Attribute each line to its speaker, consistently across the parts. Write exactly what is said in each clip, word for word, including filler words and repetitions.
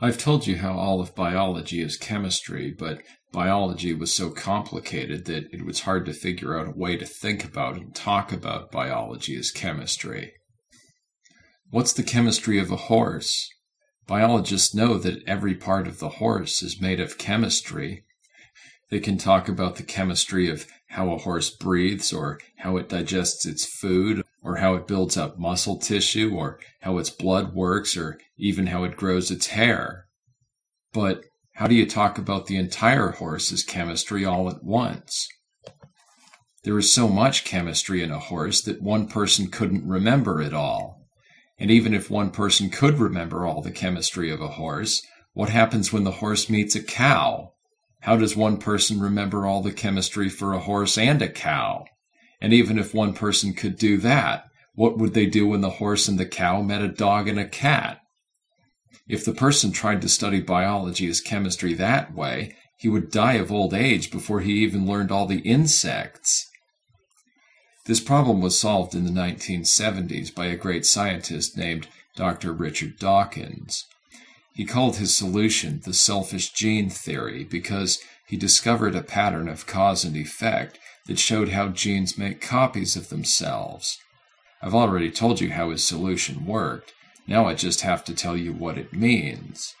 Speaker 1: I've told you how all of biology is chemistry, but biology was so complicated that it was hard to figure out a way to think about and talk about biology as chemistry. What's the chemistry of a horse? Biologists know that every part of the horse is made of chemistry. They can talk about the chemistry of how a horse breathes, or how it digests its food, or how it builds up muscle tissue, or how its blood works, or even how it grows its hair. But how do you talk about the entire horse's chemistry all at once? There is so much chemistry in a horse that one person couldn't remember it all. And even if one person could remember all the chemistry of a horse, what happens when the horse meets a cow? How does one person remember all the chemistry for a horse and a cow? And even if one person could do that, what would they do when the horse and the cow met a dog and a cat? If the person tried to study biology as chemistry that way, he would die of old age before he even learned all the insects. This problem was solved in the nineteen seventies by a great scientist named Doctor Richard Dawkins. He called his solution the selfish gene theory because he discovered a pattern of cause and effect that showed how genes make copies of themselves. I've already told you how his solution worked. Now I just have to tell you what it means.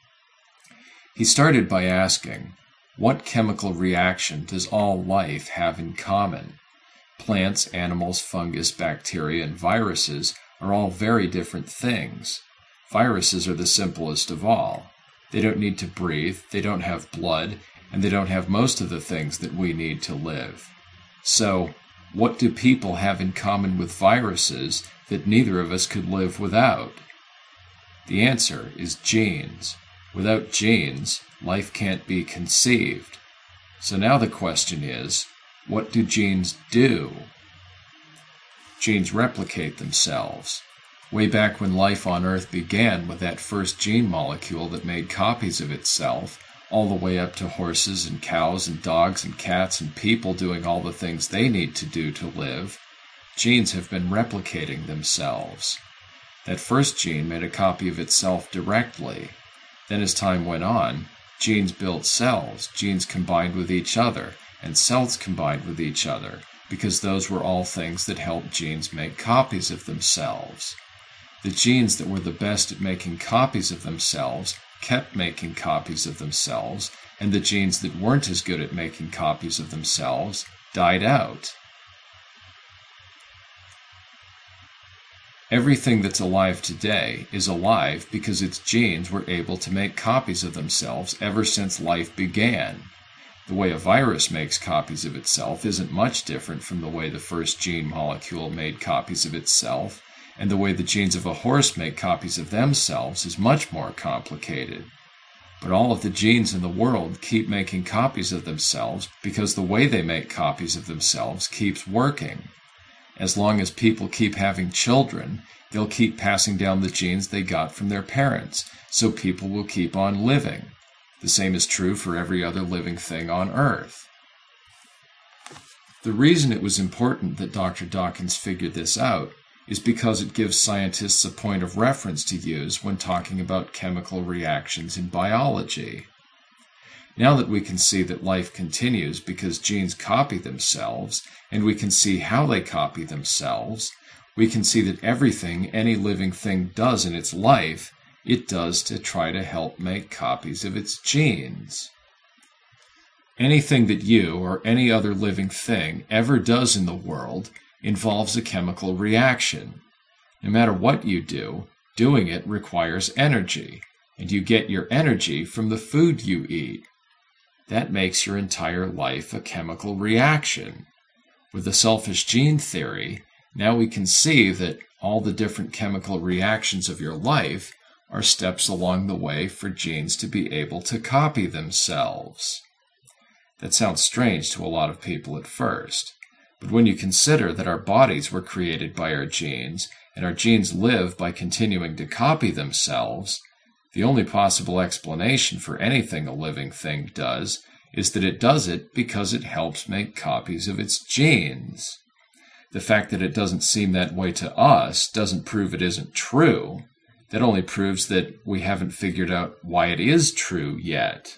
Speaker 1: He started by asking, what chemical reaction does all life have in common? Plants, animals, fungus, bacteria, and viruses are all very different things. Viruses are the simplest of all. They don't need to breathe, they don't have blood, and they don't have most of the things that we need to live. So, what do people have in common with viruses that neither of us could live without? The answer is genes. Without genes, life can't be conceived. So now the question is, what do genes do? Genes replicate themselves. Way back when life on Earth began with that first gene molecule that made copies of itself, all the way up to horses and cows and dogs and cats and people doing all the things they need to do to live, genes have been replicating themselves. That first gene made a copy of itself directly. Then as time went on, genes built cells, genes combined with each other, and cells combined with each other, because those were all things that helped genes make copies of themselves. The genes that were the best at making copies of themselves kept making copies of themselves, and the genes that weren't as good at making copies of themselves died out. Everything that's alive today is alive because its genes were able to make copies of themselves ever since life began. The way a virus makes copies of itself isn't much different from the way the first gene molecule made copies of itself, and the way the genes of a horse make copies of themselves is much more complicated. But all of the genes in the world keep making copies of themselves because the way they make copies of themselves keeps working. As long as people keep having children, they'll keep passing down the genes they got from their parents, so people will keep on living. The same is true for every other living thing on Earth. The reason it was important that Doctor Dawkins figured this out is because it gives scientists a point of reference to use when talking about chemical reactions in biology. Now that we can see that life continues because genes copy themselves, and we can see how they copy themselves, we can see that everything any living thing does in its life, it does to try to help make copies of its genes. Anything that you or any other living thing ever does in the world involves a chemical reaction. No matter what you do, doing it requires energy, and you get your energy from the food you eat. That makes your entire life a chemical reaction. With the selfish gene theory, now we can see that all the different chemical reactions of your life are steps along the way for genes to be able to copy themselves. That sounds strange to a lot of people at first. But when you consider that our bodies were created by our genes, and our genes live by continuing to copy themselves, the only possible explanation for anything a living thing does is that it does it because it helps make copies of its genes. The fact that it doesn't seem that way to us doesn't prove it isn't true. That only proves that we haven't figured out why it is true yet.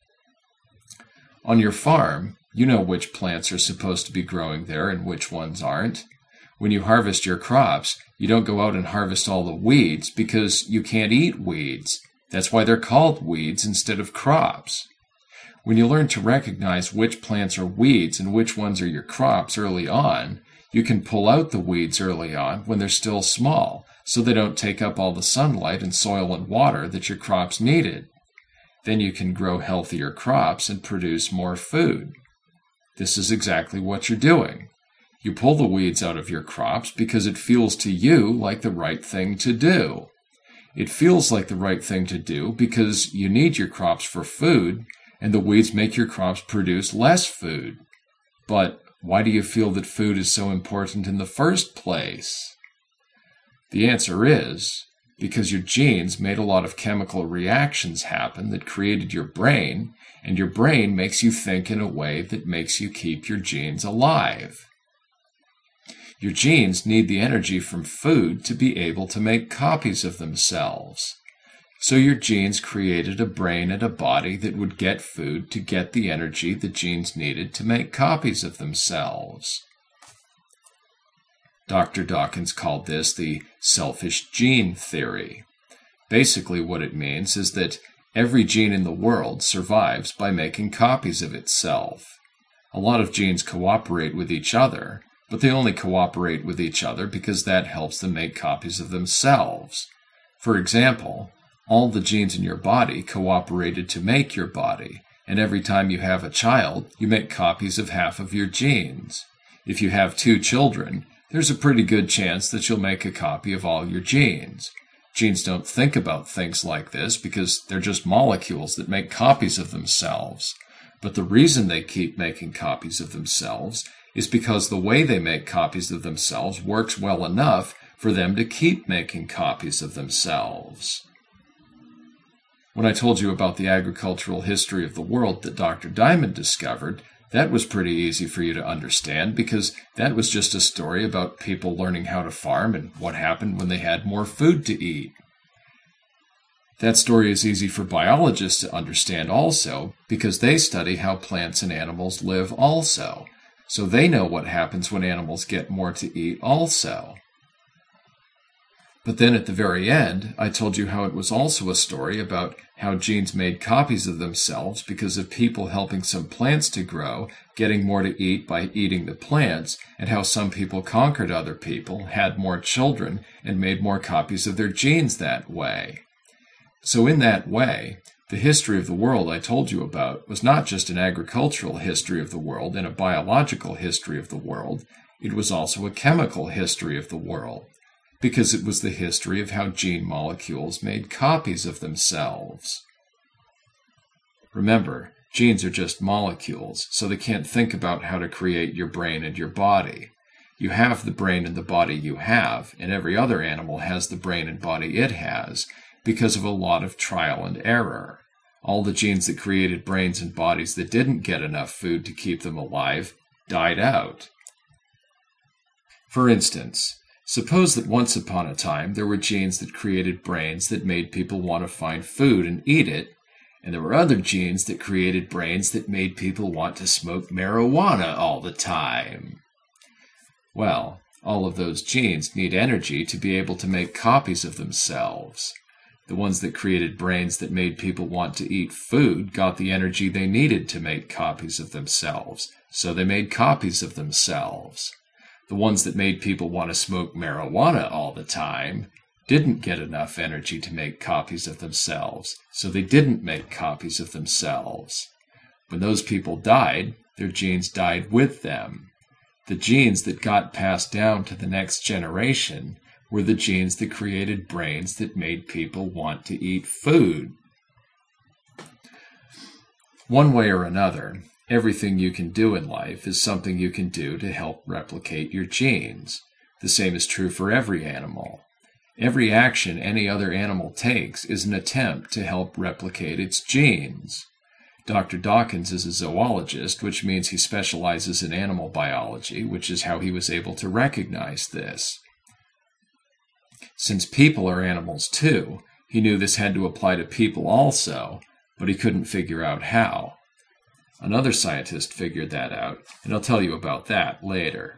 Speaker 1: On your farm, you know which plants are supposed to be growing there and which ones aren't. When you harvest your crops, you don't go out and harvest all the weeds because you can't eat weeds. That's why they're called weeds instead of crops. When you learn to recognize which plants are weeds and which ones are your crops early on, you can pull out the weeds early on when they're still small, so they don't take up all the sunlight and soil and water that your crops needed. Then you can grow healthier crops and produce more food. This is exactly what you're doing. You pull the weeds out of your crops because it feels to you like the right thing to do. It feels like the right thing to do because you need your crops for food, and the weeds make your crops produce less food. But why do you feel that food is so important in the first place? The answer is because your genes made a lot of chemical reactions happen that created your brain, and your brain makes you think in a way that makes you keep your genes alive. Your genes need the energy from food to be able to make copies of themselves. So your genes created a brain and a body that would get food to get the energy the genes needed to make copies of themselves. Doctor Dawkins called this the selfish gene theory. Basically what it means is that every gene in the world survives by making copies of itself. A lot of genes cooperate with each other, but they only cooperate with each other because that helps them make copies of themselves. For example, all the genes in your body cooperated to make your body, and every time you have a child, you make copies of half of your genes. If you have two children, there's a pretty good chance that you'll make a copy of all your genes. Genes don't think about things like this because they're just molecules that make copies of themselves. But the reason they keep making copies of themselves is because the way they make copies of themselves works well enough for them to keep making copies of themselves. When I told you about the agricultural history of the world that Doctor Diamond discovered, that was pretty easy for you to understand because that was just a story about people learning how to farm and what happened when they had more food to eat. That story is easy for biologists to understand also because they study how plants and animals live also. So they know what happens when animals get more to eat also. But then at the very end, I told you how it was also a story about how genes made copies of themselves because of people helping some plants to grow, getting more to eat by eating the plants, and how some people conquered other people, had more children, and made more copies of their genes that way. So in that way, the history of the world I told you about was not just an agricultural history of the world and a biological history of the world, it was also a chemical history of the world, because it was the history of how gene molecules made copies of themselves. Remember, genes are just molecules, so they can't think about how to create your brain and your body. You have the brain and the body you have, and every other animal has the brain and body it has, because of a lot of trial and error. All the genes that created brains and bodies that didn't get enough food to keep them alive died out. For instance, suppose that once upon a time there were genes that created brains that made people want to find food and eat it, and there were other genes that created brains that made people want to smoke marijuana all the time. Well, all of those genes need energy to be able to make copies of themselves. The ones that created brains that made people want to eat food got the energy they needed to make copies of themselves, so they made copies of themselves. The ones that made people want to smoke marijuana all the time didn't get enough energy to make copies of themselves, so they didn't make copies of themselves. When those people died, their genes died with them. The genes that got passed down to the next generation were the genes that created brains that made people want to eat food. One way or another, everything you can do in life is something you can do to help replicate your genes. The same is true for every animal. Every action any other animal takes is an attempt to help replicate its genes. Doctor Dawkins is a zoologist, which means he specializes in animal biology, which is how he was able to recognize this. Since people are animals too, he knew this had to apply to people also, but he couldn't figure out how. Another scientist figured that out, and I'll tell you about that later.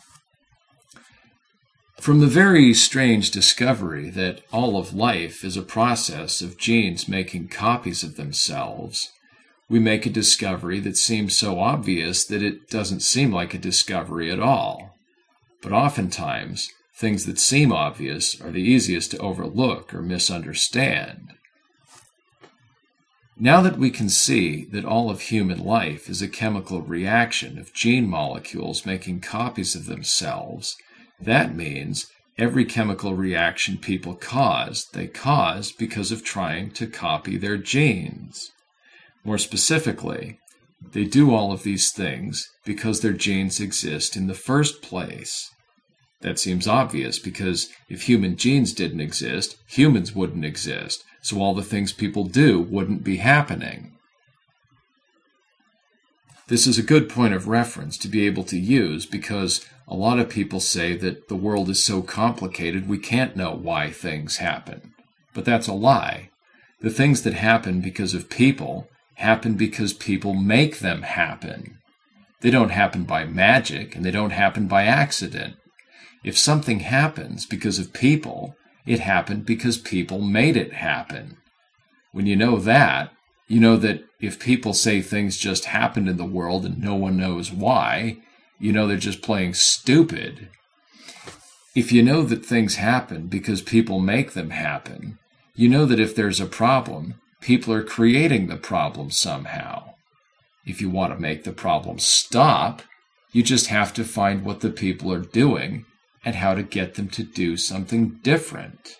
Speaker 1: From the very strange discovery that all of life is a process of genes making copies of themselves, we make a discovery that seems so obvious that it doesn't seem like a discovery at all. But oftentimes, things that seem obvious are the easiest to overlook or misunderstand. Now that we can see that all of human life is a chemical reaction of gene molecules making copies of themselves, that means every chemical reaction people cause, they cause because of trying to copy their genes. More specifically, they do all of these things because their genes exist in the first place. That seems obvious because if human genes didn't exist, humans wouldn't exist, so all the things people do wouldn't be happening. This is a good point of reference to be able to use because a lot of people say that the world is so complicated we can't know why things happen. But that's a lie. The things that happen because of people happen because people make them happen. They don't happen by magic, and they don't happen by accident. If something happens because of people, it happened because people made it happen. When you know that, you know that if people say things just happened in the world and no one knows why, you know they're just playing stupid. If you know that things happen because people make them happen, you know that if there's a problem, people are creating the problem somehow. If you want to make the problem stop, you just have to find what the people are doing and how to get them to do something different.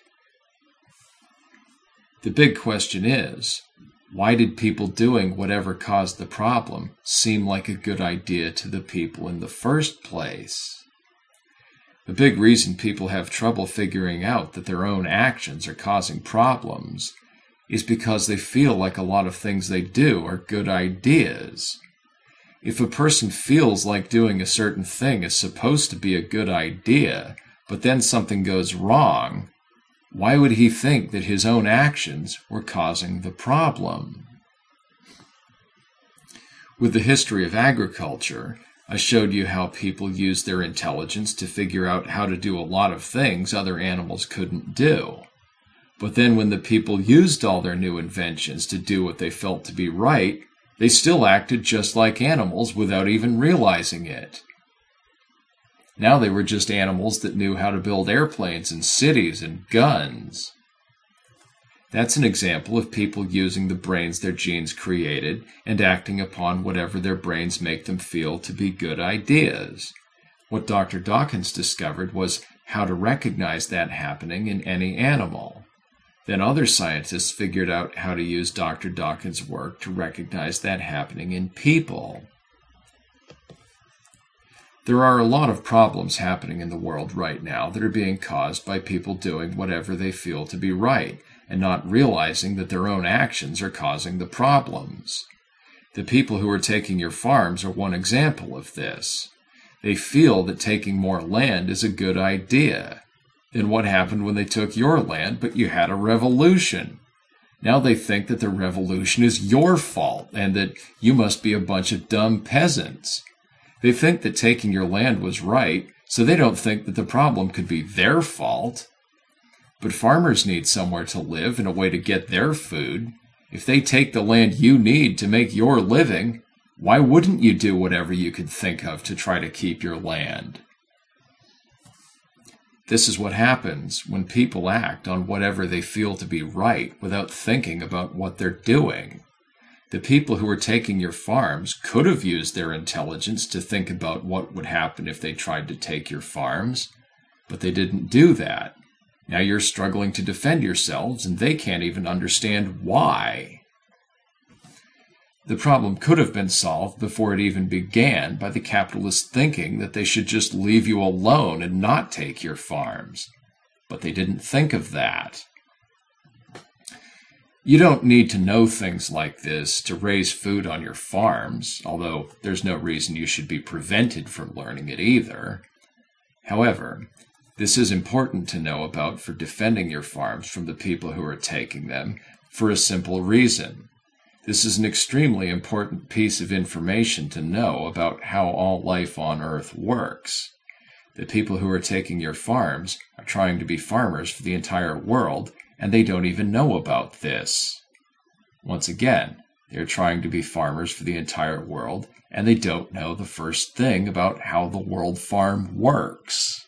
Speaker 1: The big question is, why did people doing whatever caused the problem seem like a good idea to the people in the first place? The big reason people have trouble figuring out that their own actions are causing problems is because they feel like a lot of things they do are good ideas. If a person feels like doing a certain thing is supposed to be a good idea, but then something goes wrong, why would he think that his own actions were causing the problem? With the history of agriculture, I showed you how people used their intelligence to figure out how to do a lot of things other animals couldn't do. But then when the people used all their new inventions to do what they felt to be right, they still acted just like animals without even realizing it. Now they were just animals that knew how to build airplanes and cities and guns. That's an example of people using the brains their genes created and acting upon whatever their brains make them feel to be good ideas. What Doctor Dawkins discovered was how to recognize that happening in any animal. Then other scientists figured out how to use Doctor Dawkins' work to recognize that happening in people. There are a lot of problems happening in the world right now that are being caused by people doing whatever they feel to be right and not realizing that their own actions are causing the problems. The people who are taking your farms are one example of this. They feel that taking more land is a good idea. Then what happened when they took your land, but you had a revolution? Now they think that the revolution is your fault and that you must be a bunch of dumb peasants. They think that taking your land was right, so they don't think that the problem could be their fault. But farmers need somewhere to live and a way to get their food. If they take the land you need to make your living, why wouldn't you do whatever you could think of to try to keep your land? This is what happens when people act on whatever they feel to be right without thinking about what they're doing. The people who are taking your farms could have used their intelligence to think about what would happen if they tried to take your farms, but they didn't do that. Now you're struggling to defend yourselves, and they can't even understand why. The problem could have been solved before it even began by the capitalists thinking that they should just leave you alone and not take your farms. But they didn't think of that. You don't need to know things like this to raise food on your farms, although there's no reason you should be prevented from learning it either. However, This is important to know about for defending your farms from the people who are taking them, for a simple reason. This is an extremely important piece of information to know about how all life on Earth works. The people who are taking your farms are trying to be farmers for the entire world, and they don't even know about this. Once again, they're trying to be farmers for the entire world, and they don't know the first thing about how the world farm works.